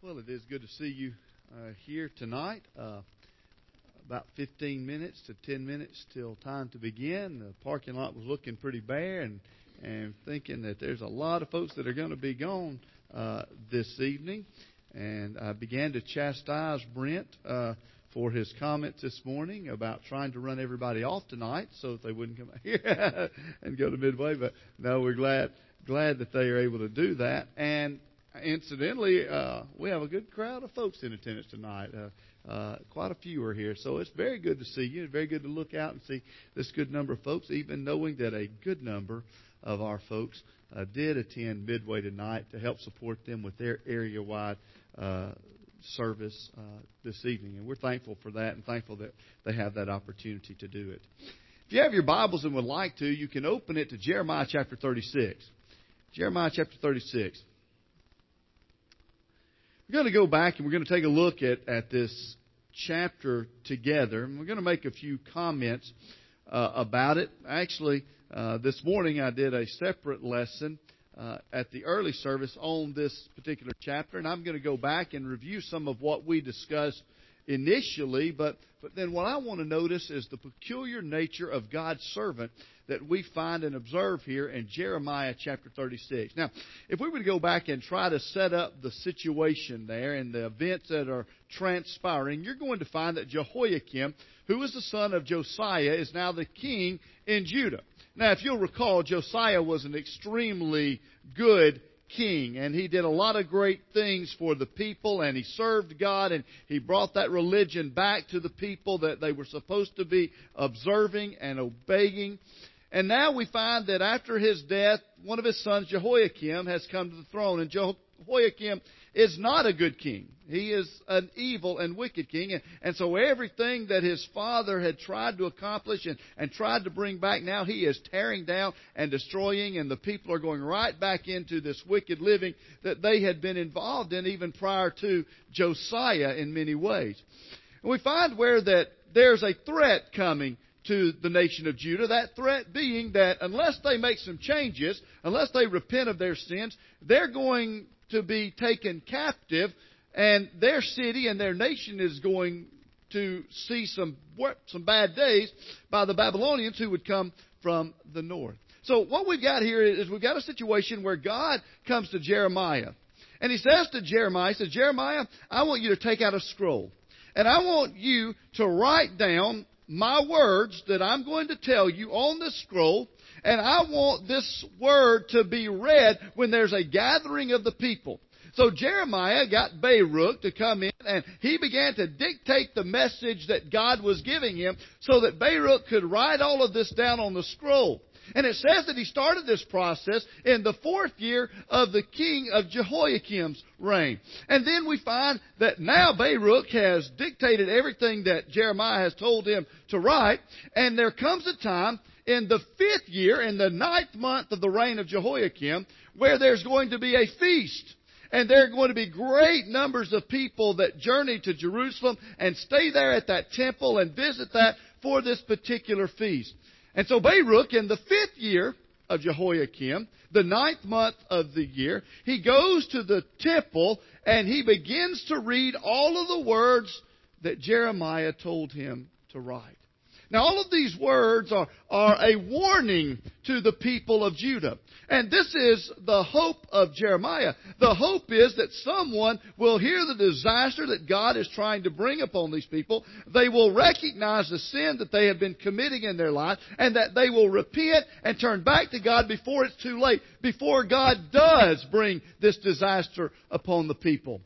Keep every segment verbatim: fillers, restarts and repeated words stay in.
Well, it is good to see you uh, here tonight. Uh, about fifteen minutes to ten minutes till time to begin. The parking lot was looking pretty bare, and and thinking that there's a lot of folks that are going to be gone uh, this evening. And I began to chastise Brent uh, for his comments this morning about trying to run everybody off tonight so that they wouldn't come out here and go to Midway. But no, we're glad glad that they are able to do that. And incidentally, uh, we have a good crowd of folks in attendance tonight. Uh, uh, quite a few are here. So it's very good to see you. It's very good to look out and see this good number of folks, even knowing that a good number of our folks uh, did attend Midway tonight to help support them with their area-wide uh, service uh, this evening. And we're thankful for that and thankful that they have that opportunity to do it. If you have your Bibles and would like to, you can open it to Jeremiah chapter thirty-six. Jeremiah chapter thirty-six. We're going to go back and we're going to take a look at, at this chapter together. And we're going to make a few comments uh, about it. Actually, uh, this morning I did a separate lesson uh, at the early service on this particular chapter. And I'm going to go back and review some of what we discussed initially. But, but then what I want to notice is the peculiar nature of God's servant that we find and observe here in Jeremiah chapter thirty-six. Now, if we were to go back and try to set up the situation there and the events that are transpiring, you're going to find that Jehoiakim, who is the son of Josiah, is now the king in Judah. Now, if you'll recall, Josiah was an extremely good king, and he did a lot of great things for the people, and he served God, and he brought that religion back to the people that they were supposed to be observing and obeying. And now we find that after his death, one of his sons, Jehoiakim, has come to the throne. And Jehoiakim is not a good king. He is an evil and wicked king. And, and so everything that his father had tried to accomplish and, and tried to bring back, now he is tearing down and destroying. And the people are going right back into this wicked living that they had been involved in even prior to Josiah in many ways. And we find where that there's a threat coming to the nation of Judah, that threat being that unless they make some changes, unless they repent of their sins, they're going to be taken captive, and their city and their nation is going to see some some bad days by the Babylonians who would come from the north. So what we've got here is we've got a situation where God comes to Jeremiah, and He says to Jeremiah, He says, Jeremiah, I want you to take out a scroll, and I want you to write down my words that I'm going to tell you on this scroll, and I want this word to be read when there's a gathering of the people. So Jeremiah got Baruch to come in, and he began to dictate the message that God was giving him so that Baruch could write all of this down on the scroll. And it says that he started this process in the fourth year of the king of Jehoiakim's reign. And then we find that now Baruch has dictated everything that Jeremiah has told him to write. And there comes a time in the fifth year, in the ninth month of the reign of Jehoiakim, where there's going to be a feast. And there are going to be great numbers of people that journey to Jerusalem and stay there at that temple and visit that for this particular feast. And so Baruch, in the fifth year of Jehoiakim, the ninth month of the year, he goes to the temple and he begins to read all of the words that Jeremiah told him to write. Now, all of these words are, are a warning to the people of Judah. And this is the hope of Jeremiah. The hope is that someone will hear the disaster that God is trying to bring upon these people. They will recognize the sin that they have been committing in their life, and that they will repent and turn back to God before it's too late, before God does bring this disaster upon the people.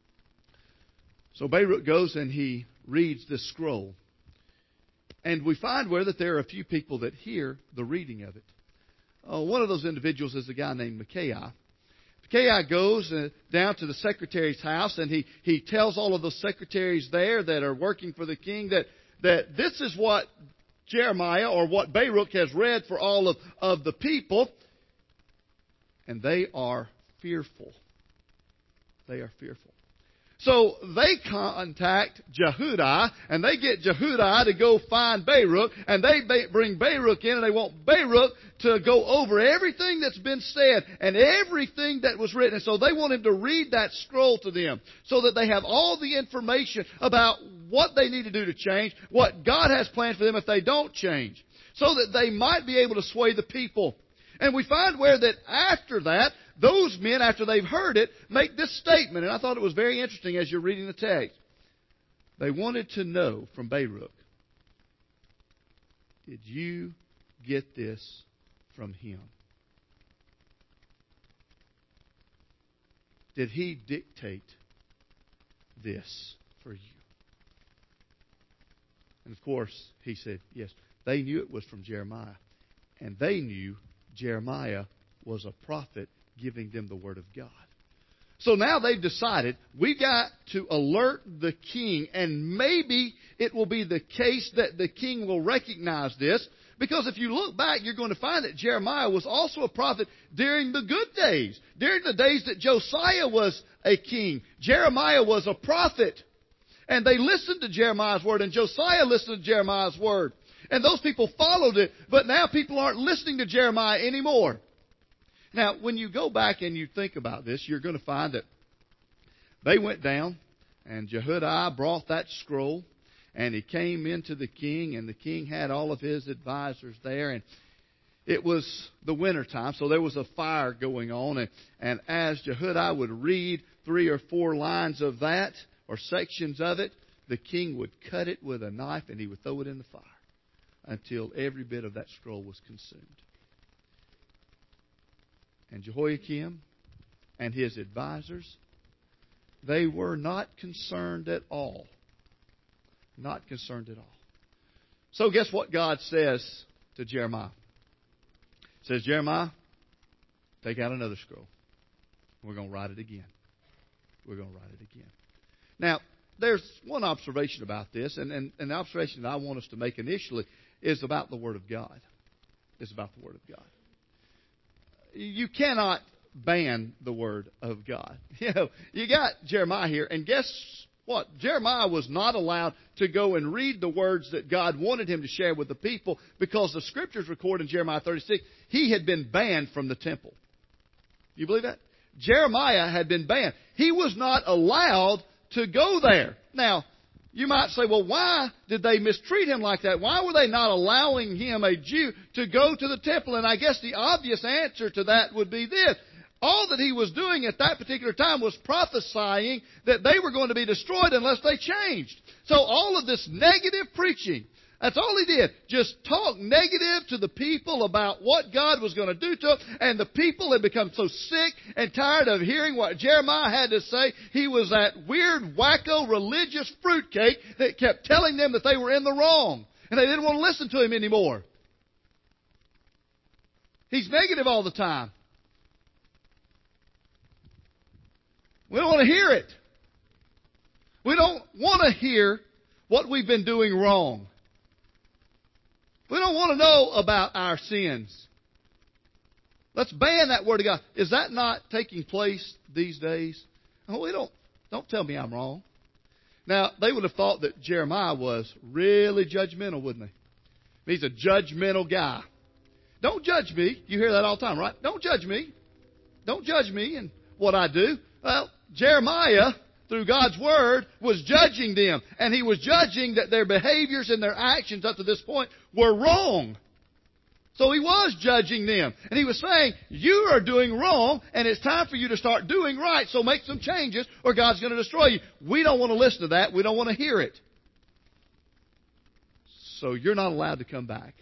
So Baruch goes and he reads this scroll. And we find where that there are a few people that hear the reading of it. Oh, one of those individuals is a guy named Micaiah. Micaiah goes uh, down to the secretary's house, and he, he tells all of the secretaries there that are working for the king that, that this is what Jeremiah or what Baruch has read for all of, of the people. And they are fearful. They are fearful. So they contact Jehudi, and they get Jehudi to go find Baruch, and they bring Baruch in, and they want Baruch to go over everything that's been said and everything that was written. And so they want him to read that scroll to them so that they have all the information about what they need to do to change, what God has planned for them if they don't change, so that they might be able to sway the people. And we find where that after that, those men, after they've heard it, make this statement. And I thought it was very interesting as you're reading the text. They wanted to know from Baruch, did you get this from him? Did he dictate this for you? And of course, he said, yes. They knew it was from Jeremiah. And they knew Jeremiah was a prophet giving them the Word of God. So now they've decided, we've got to alert the king, and maybe it will be the case that the king will recognize this, because if you look back, you're going to find that Jeremiah was also a prophet during the good days. During the days that Josiah was a king, Jeremiah was a prophet. And they listened to Jeremiah's word, and Josiah listened to Jeremiah's word. And those people followed it, but now people aren't listening to Jeremiah anymore. Now, when you go back and you think about this, you're going to find that they went down, and Jehudi brought that scroll, and he came into the king, and the king had all of his advisors there, and it was the winter time, so there was a fire going on, and, and as Jehudi would read three or four lines of that, or sections of it, the king would cut it with a knife, and he would throw it in the fire until every bit of that scroll was consumed. And Jehoiakim and his advisors, they were not concerned at all. Not concerned at all. So guess what God says to Jeremiah? He says, Jeremiah, take out another scroll. We're going to write it again. We're going to write it again. Now, there's one observation about this, and, and, and the observation that I want us to make initially is about the Word of God. It's about the Word of God. You cannot ban the Word of God. You know, you got Jeremiah here, and guess what? Jeremiah was not allowed to go and read the words that God wanted him to share with the people, because the Scriptures record in Jeremiah thirty-six, he had been banned from the temple. You believe that? Jeremiah had been banned. He was not allowed to go there. Now, you might say, well, why did they mistreat him like that? Why were they not allowing him, a Jew, to go to the temple? And I guess the obvious answer to that would be this. All that he was doing at that particular time was prophesying that they were going to be destroyed unless they changed. So all of this negative preaching, that's all he did. Just talk negative to the people about what God was going to do to them. And the people had become so sick and tired of hearing what Jeremiah had to say. He was that weird, wacko, religious fruitcake that kept telling them that they were in the wrong. And they didn't want to listen to him anymore. He's negative all the time. We don't want to hear it. We don't want to hear what we've been doing wrong. We don't want to know about our sins. Let's ban that Word of God. Is that not taking place these days? Oh, we don't. Don't tell me I'm wrong. Now, they would have thought that Jeremiah was really judgmental, wouldn't they? He's a judgmental guy. Don't judge me. You hear that all the time, right? Don't judge me. Don't judge me and what I do. Well, Jeremiah, through God's Word, was judging them. And he was judging that their behaviors and their actions up to this point were wrong. So he was judging them. And he was saying, you are doing wrong, and it's time for you to start doing right. So make some changes, or God's going to destroy you. We don't want to listen to that. We don't want to hear it. So you're not allowed to come back.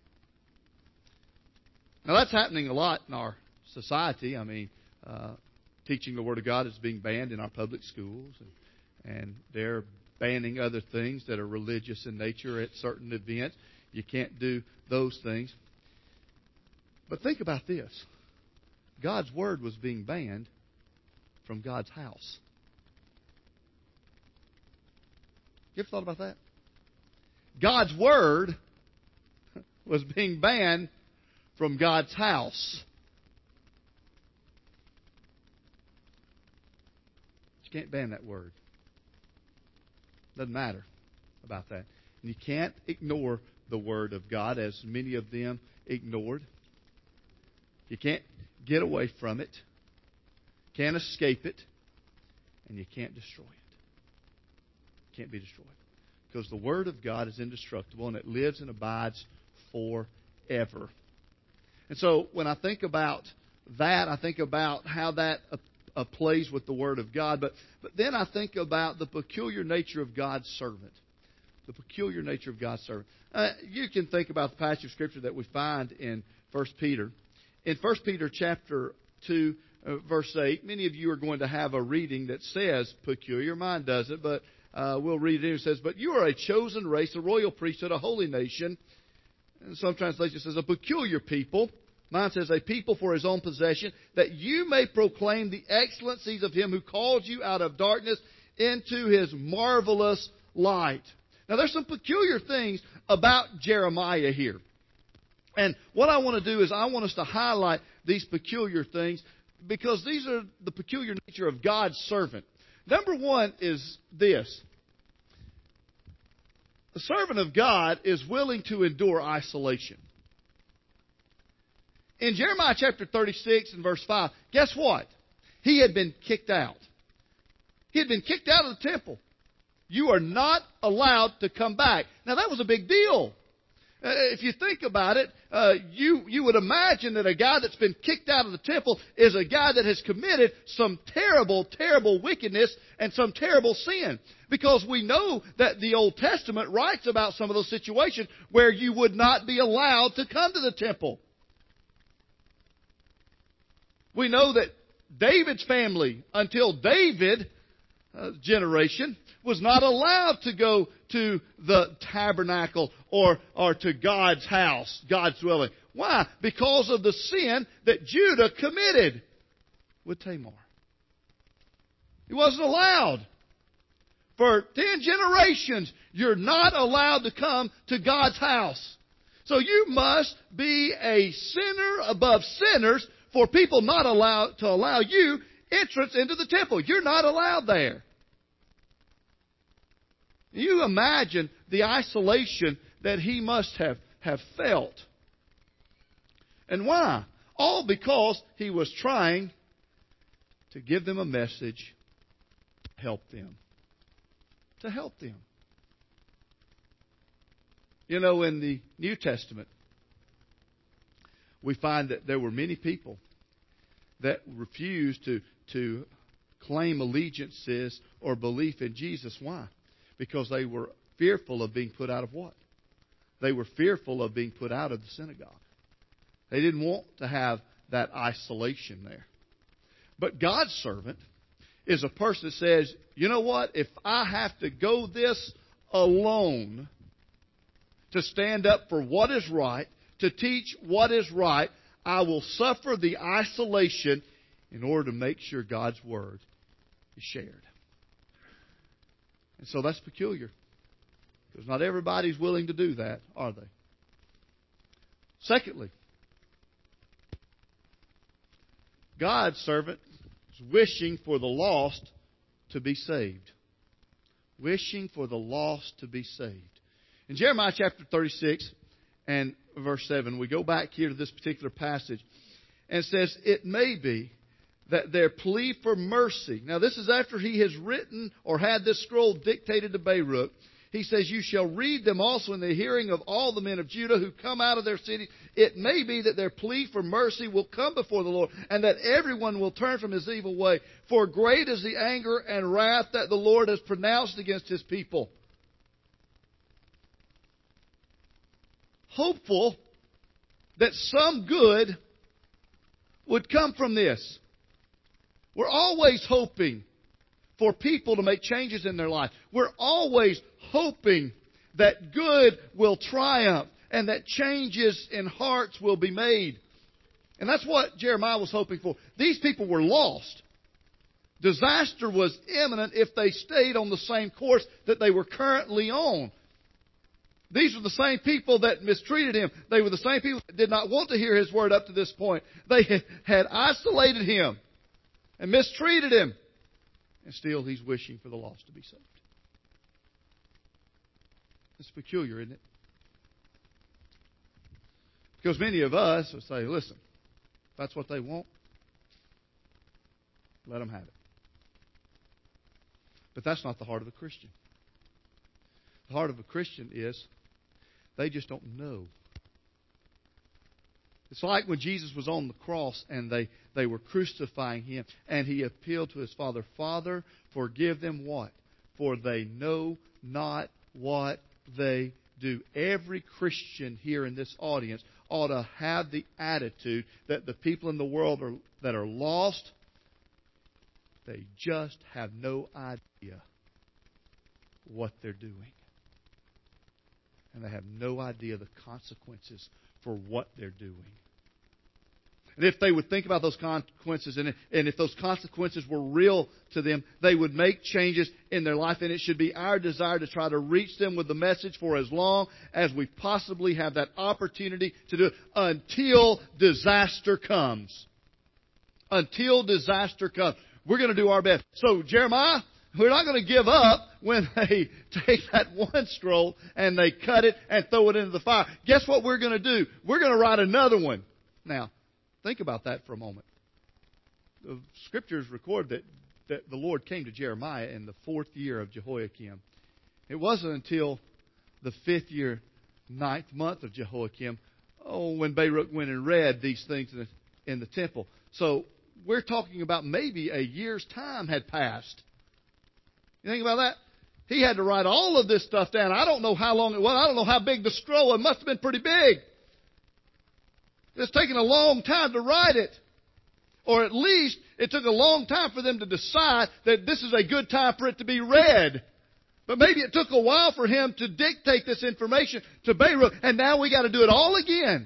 Now that's happening a lot in our society. I mean, uh, teaching the Word of God is being banned in our public schools, and, and they're banning other things that are religious in nature at certain events. You can't do those things. But think about this. God's Word was being banned from God's house. You ever thought about that? God's Word was being banned from God's house. You can't ban that Word. Doesn't matter about that. And you can't ignore the Word of God, as many of them ignored. You can't get away from it. Can't escape it. And you can't destroy it. Can't be destroyed. Because the Word of God is indestructible, and it lives and abides forever. And so when I think about that, I think about how that uh, uh, plays with the Word of God. But, but then I think about the peculiar nature of God's servant. The peculiar nature of God's servant. Uh, you can think about the passage of Scripture that we find in First Peter. In First Peter chapter two, uh, verse eight, many of you are going to have a reading that says peculiar. Mine doesn't, but uh, we'll read it. It says, "But you are a chosen race, a royal priesthood, a holy nation." And some translations says a peculiar people. Mine says a people for His own possession, that you may proclaim the excellencies of Him who called you out of darkness into His marvelous light. Now, there's some peculiar things about Jeremiah here. And what I want to do is I want us to highlight these peculiar things because these are the peculiar nature of God's servant. Number one is this. The servant of God is willing to endure isolation. In Jeremiah chapter thirty-six and verse five, guess what? He had been kicked out. He had been kicked out of the temple. You are not allowed to come back. Now, that was a big deal. Uh, if you think about it, uh, you, you would imagine that a guy that's been kicked out of the temple is a guy that has committed some terrible, terrible wickedness and some terrible sin. Because we know that the Old Testament writes about some of those situations where you would not be allowed to come to the temple. We know that David's family, until David's uh, generation, was not allowed to go to the tabernacle or, or to God's house, God's dwelling. Why? Because of the sin that Judah committed with Tamar. He wasn't allowed. For ten generations, you're not allowed to come to God's house. So you must be a sinner above sinners for people not allowed to allow you entrance into the temple. You're not allowed there. You imagine the isolation that he must have, have felt. And why? All because he was trying to give them a message to help them. To help them. You know, in the New Testament, we find that there were many people that refused to, to claim allegiances or belief in Jesus. Why? Because they were fearful of being put out of what? They were fearful of being put out of the synagogue. They didn't want to have that isolation there. But God's servant is a person that says, you know what? If I have to go this alone to stand up for what is right, to teach what is right, I will suffer the isolation in order to make sure God's Word is shared. And so that's peculiar. Because not everybody's willing to do that, are they? Secondly, God's servant is wishing for the lost to be saved. Wishing for the lost to be saved. In Jeremiah chapter thirty-six and verse seven, we go back here to this particular passage. And it says, it may be that their plea for mercy. Now, this is after he has written or had this scroll dictated to Baruch. He says, you shall read them also in the hearing of all the men of Judah who come out of their city. It may be that their plea for mercy will come before the Lord, and that everyone will turn from his evil way. For great is the anger and wrath that the Lord has pronounced against His people. Hopeful that some good would come from this. We're always hoping for people to make changes in their life. We're always hoping that good will triumph and that changes in hearts will be made. And that's what Jeremiah was hoping for. These people were lost. Disaster was imminent if they stayed on the same course that they were currently on. These were the same people that mistreated him. They were the same people that did not want to hear his word up to this point. They had isolated him and mistreated him. And still he's wishing for the lost to be saved. It's peculiar, isn't it? Because many of us will say, listen, if that's what they want, let them have it. But that's not the heart of a Christian. The heart of a Christian is they just don't know. It's like when Jesus was on the cross and they, they were crucifying Him and He appealed to His Father, Father, forgive them what? For they know not what they do. Every Christian here in this audience ought to have the attitude that the people in the world are, that are lost, they just have no idea what they're doing. And they have no idea the consequences for what they're doing. And if they would think about those consequences, and, and if those consequences were real to them, they would make changes in their life. And it should be our desire to try to reach them with the message for as long as we possibly have that opportunity to do it, until disaster comes. Until disaster comes. We're going to do our best. So, Jeremiah, we're not going to give up when they take that one scroll and they cut it and throw it into the fire. Guess what we're going to do? We're going to write another one. Now, think about that for a moment. The Scriptures record that, that the Lord came to Jeremiah in the fourth year of Jehoiakim. It wasn't until the fifth year, ninth month of Jehoiakim, oh, when Baruch went and read these things in the, in the temple. So, we're talking about maybe a year's time had passed. You think about that? He had to write all of this stuff down. I don't know how long it was. I don't know how big the scroll was. It must have been pretty big. It's taken a long time to write it. Or at least it took a long time for them to decide that this is a good time for it to be read. But maybe it took a while for him to dictate this information to Baruch. And now we got to do it all again.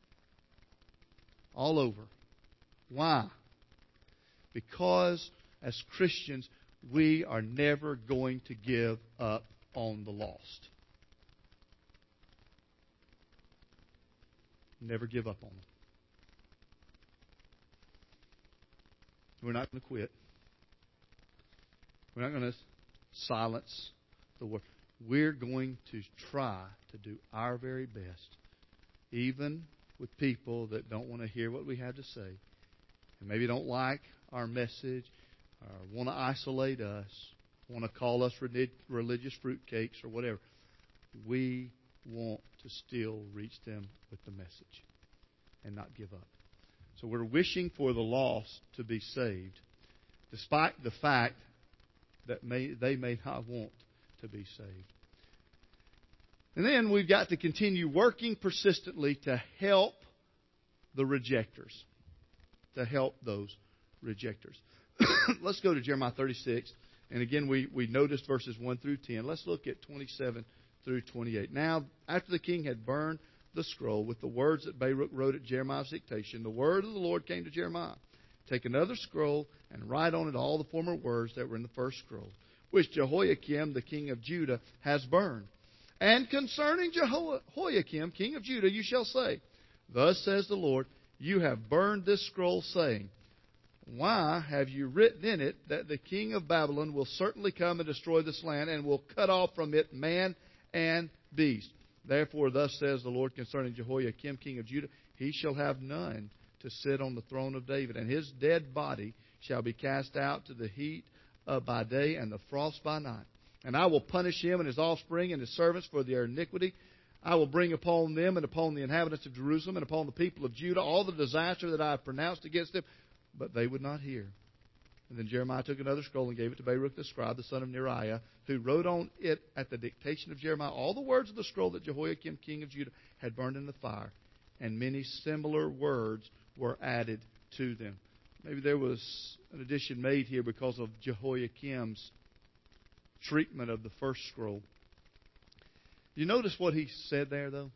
All over. Why? Because as Christians, we are never going to give up on the lost. Never give up on them. We're not going to quit. We're not going to silence the word. We're going to try to do our very best, even with people that don't want to hear what we have to say, and maybe don't like our message, or want to isolate us, want to call us religious fruitcakes or whatever. We want to still reach them with the message and not give up. So we're wishing for the lost to be saved, despite the fact that may, they may not want to be saved. And then we've got to continue working persistently to help the rejectors, to help those rejectors. Let's go to Jeremiah thirty-six. And again, we, we noticed verses one through ten. Let's look at twenty-seven through twenty-eight. Now, after the king had burned the scroll with the words that Baruch wrote at Jeremiah's dictation, the word of the Lord came to Jeremiah. Take another scroll and write on it all the former words that were in the first scroll, which Jehoiakim, the king of Judah, has burned. And concerning Jehoiakim, king of Judah, you shall say, Thus says the Lord, you have burned this scroll, saying, Why have you written in it that the king of Babylon will certainly come and destroy this land, and will cut off from it man and beast? Therefore, thus says the Lord concerning Jehoiakim, king of Judah, he shall have none to sit on the throne of David, and his dead body shall be cast out to the heat uh, by day and the frost by night. And I will punish him and his offspring and his servants for their iniquity. I will bring upon them and upon the inhabitants of Jerusalem and upon the people of Judah all the disaster that I have pronounced against them. But they would not hear. And then Jeremiah took another scroll and gave it to Baruch the scribe, the son of Neriah, who wrote on it at the dictation of Jeremiah all the words of the scroll that Jehoiakim, king of Judah, had burned in the fire. And many similar words were added to them. Maybe there was an addition made here because of Jehoiakim's treatment of the first scroll. You notice what he said there, though?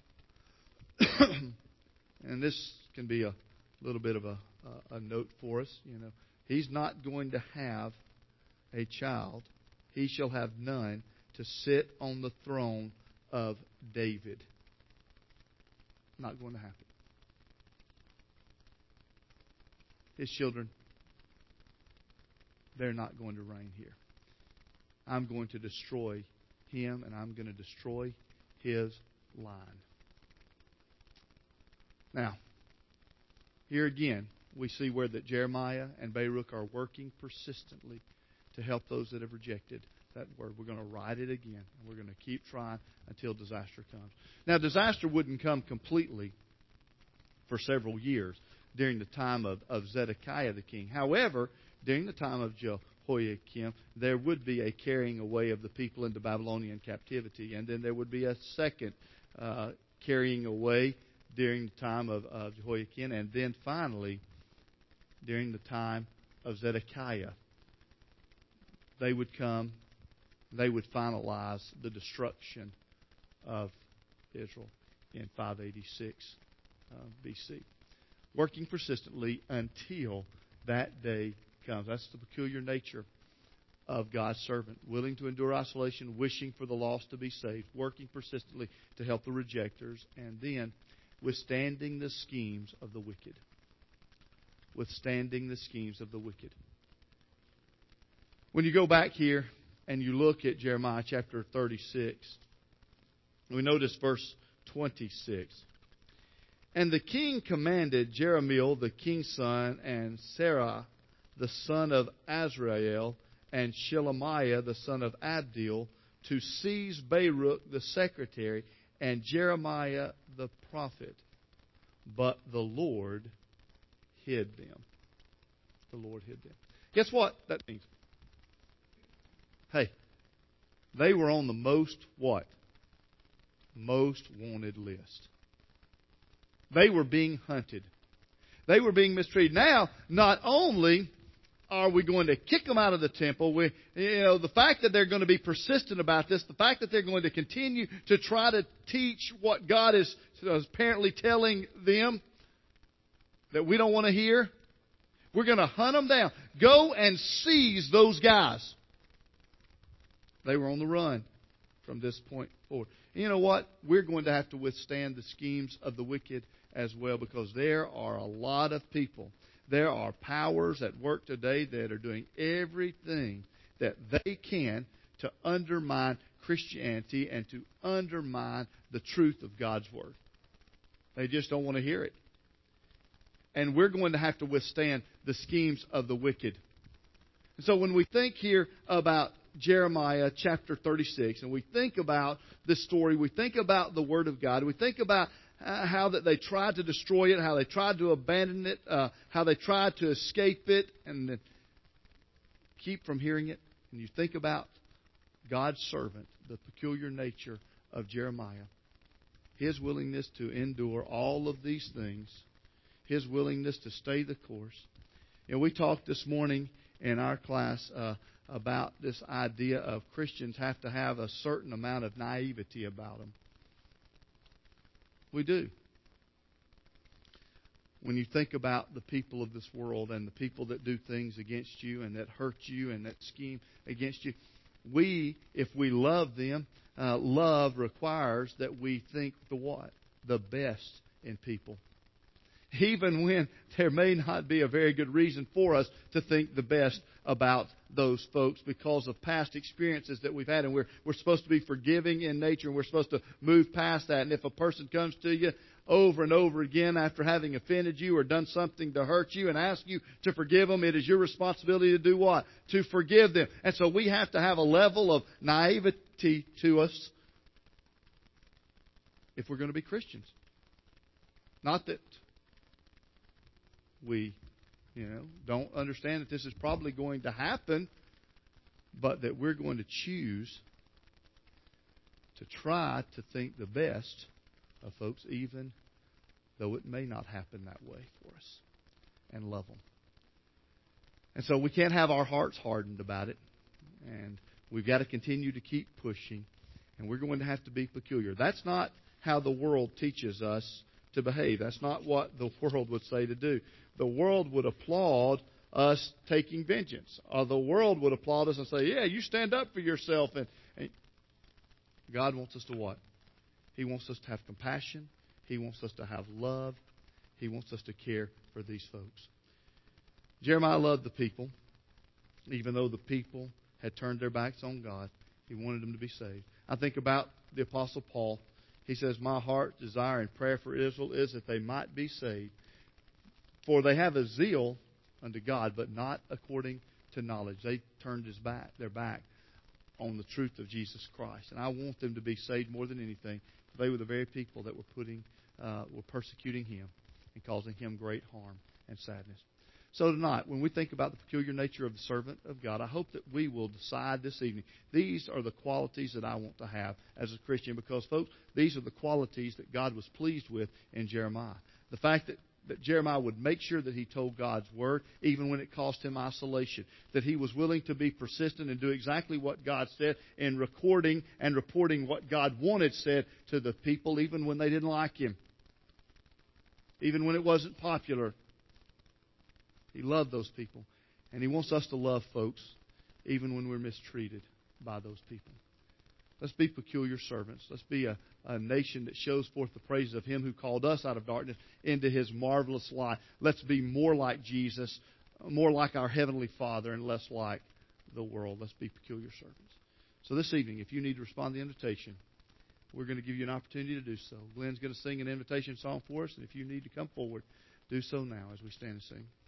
And this can be a little bit of a, a, a note for us. You know, he's not going to have a child. He shall have none to sit on the throne of David. Not going to happen. His children, they're not going to reign here. I'm going to destroy him, and I'm going to destroy his line. Now, here again, we see where that Jeremiah and Baruch are working persistently to help those that have rejected that word. We're going to write it again, and we're going to keep trying until disaster comes. Now, disaster wouldn't come completely for several years during the time of, of Zedekiah the king. However, during the time of Jehoiakim, there would be a carrying away of the people into Babylonian captivity, and then there would be a second uh, carrying away during the time of, of Jehoiakim, and then finally, during the time of Zedekiah, they would come, they would finalize the destruction of Israel in five eighty-six uh, B C. Working persistently until that day comes. That's the peculiar nature of God's servant. Willing to endure isolation, wishing for the lost to be saved, working persistently to help the rejectors, and then withstanding the schemes of the wicked. Withstanding the schemes of the wicked. When you go back here and you look at Jeremiah chapter thirty-six, we notice verse twenty-six. And the king commanded Jerahmeel the king's son, and Serah the son of Azrael, and Shelemiah the son of Abdeel, to seize Baruch the secretary, and Jeremiah the prophet. But the Lord hid them. The Lord hid them. Guess what that means? Hey, they were on the most what? Most wanted list. They were being hunted. They were being mistreated. Now, not only are we going to kick them out of the temple, we, you know, the fact that they're going to be persistent about this, the fact that they're going to continue to try to teach what God is apparently telling them that we don't want to hear, we're going to hunt them down. Go and seize those guys. They were on the run from this point forward. And you know what? We're going to have to withstand the schemes of the wicked as well, because there are a lot of people. There are powers at work today that are doing everything that they can to undermine Christianity and to undermine the truth of God's Word. They just don't want to hear it. And we're going to have to withstand the schemes of the wicked. And so when we think here about Jeremiah chapter thirty-six, and we think about this story, we think about the Word of God, we think about uh, how that they tried to destroy it, how they tried to abandon it, uh, how they tried to escape it, and then keep from hearing it, and you think about God's servant, the peculiar nature of Jeremiah, his willingness to endure all of these things, his willingness to stay the course. And we talked this morning in our class uh, about this idea of Christians have to have a certain amount of naivety about them. We do. When you think about the people of this world and the people that do things against you and that hurt you and that scheme against you, we, if we love them, uh, love requires that we think the what? The best in people. Even when there may not be a very good reason for us to think the best about those folks because of past experiences that we've had. And we're, we're supposed to be forgiving in nature, and we're supposed to move past that. And if a person comes to you over and over again after having offended you or done something to hurt you and ask you to forgive them, it is your responsibility to do what? To forgive them. And so we have to have a level of naivety to us if we're going to be Christians. Not that we, you know, don't understand that this is probably going to happen, but that we're going to choose to try to think the best of folks, even though it may not happen that way for us, and love them. And so we can't have our hearts hardened about it, and we've got to continue to keep pushing, and we're going to have to be peculiar. That's not how the world teaches us to behave. That's not what the world would say to do. The world would applaud us taking vengeance. Or the world would applaud us and say, yeah, you stand up for yourself. And, and God wants us to what? He wants us to have compassion. He wants us to have love. He wants us to care for these folks. Jeremiah loved the people. Even though the people had turned their backs on God, he wanted them to be saved. I think about the Apostle Paul. He says, my heart's desire and prayer for Israel is that they might be saved. For they have a zeal unto God, but not according to knowledge. They turned his back, their back on the truth of Jesus Christ. And I want them to be saved more than anything. They were the very people that were putting, uh, were persecuting him and causing him great harm and sadness. So tonight, when we think about the peculiar nature of the servant of God, I hope that we will decide this evening, these are the qualities that I want to have as a Christian. Because, folks, these are the qualities that God was pleased with in Jeremiah. The fact that, that Jeremiah would make sure that he told God's word, even when it cost him isolation. That he was willing to be persistent and do exactly what God said in recording and reporting what God wanted said to the people, even when they didn't like him. Even when it wasn't popular. He loved those people. And He wants us to love folks even when we're mistreated by those people. Let's be peculiar servants. Let's be a, a nation that shows forth the praises of Him who called us out of darkness into His marvelous light. Let's be more like Jesus, more like our Heavenly Father, and less like the world. Let's be peculiar servants. So this evening, if you need to respond to the invitation, we're going to give you an opportunity to do so. Glenn's going to sing an invitation song for us, and if you need to come forward, do so now as we stand and sing.